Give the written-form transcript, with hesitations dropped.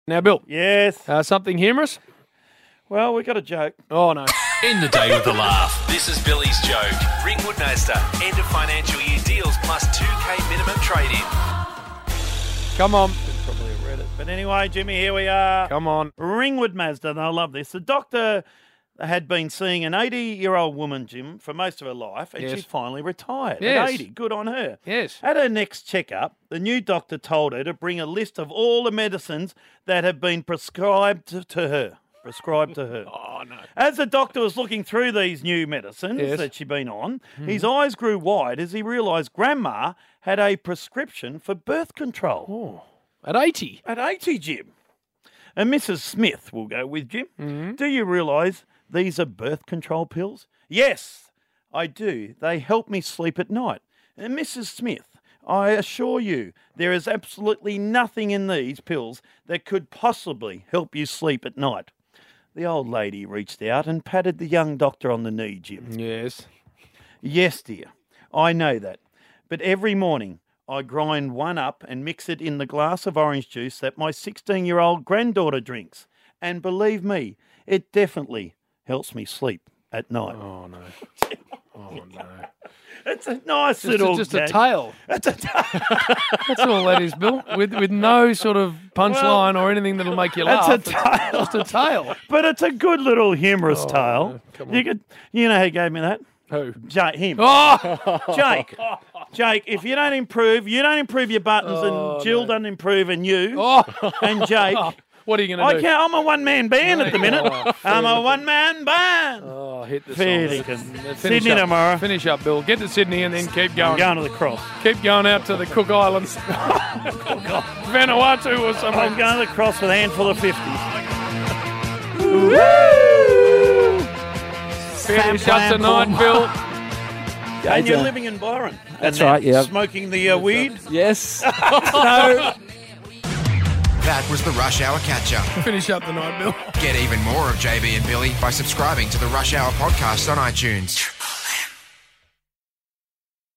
Now, Bill, Yes. something humorous? Well, we got a joke. Oh, no. End the day with a laugh. This is Billy's joke. Ringwood Mazda. End of financial year deals plus 2K minimum trade-in. Come on. Probably have read it. But anyway, Jimmy, here we are. Come on. Ringwood Mazda, and I love this. The doctor had been seeing an 80-year-old woman, Jim, for most of her life, and Yes. she finally retired Yes. at 80. Good on her. Yes. At her next checkup, the new doctor told her to bring a list of all the medicines that have been prescribed to her. Oh, no. As the doctor was looking through these new medicines Yes. that she'd been on, his eyes grew wide as he realised Grandma had a prescription for birth control. Oh, at 80? At 80, Jim. And Mrs. Smith will go with Jim. Do you realise these are birth control pills? Yes, I do. They help me sleep at night. And Mrs. Smith, I assure you, there is absolutely nothing in these pills that could possibly help you sleep at night. The old lady reached out and patted the young doctor on the knee, Jim. Yes. Yes, dear, I know that. But every morning I grind one up and mix it in the glass of orange juice that my 16-year-old granddaughter drinks. And believe me, it definitely helps me sleep at night. Oh, no. Oh, no. It's a nice little Just a gag. tale. It's a tale. That's all that is, Bill. With no sort of punchline or anything that'll make you laugh. It's a tale. Just a tale. But it's a good little humorous tale. no. Come on. You know who gave me that? Who? Him. Oh! Jake, if you don't improve your buttons, and Jill doesn't improve, and you, Oh! and Jake. What are you going to do? I'm a one-man band at the minute. Oh, I'm a one-man band. Oh, hit the Fair song. dinkum. Finish Sydney up. tomorrow. Finish up, Bill. Get to Sydney and then keep I'm going. going to the cross. Keep going out to the Cook Islands. Vanuatu or I'm something. going to the cross with a handful of 50s. Finish up tonight, Bill. And you're living in Byron. That's And right, yeah. Smoking the weed. Yes. No. That was the Rush Hour Catch-Up. Finish up tonight, Bill. Get even more of JB and Billy by subscribing to the Rush Hour podcast on iTunes.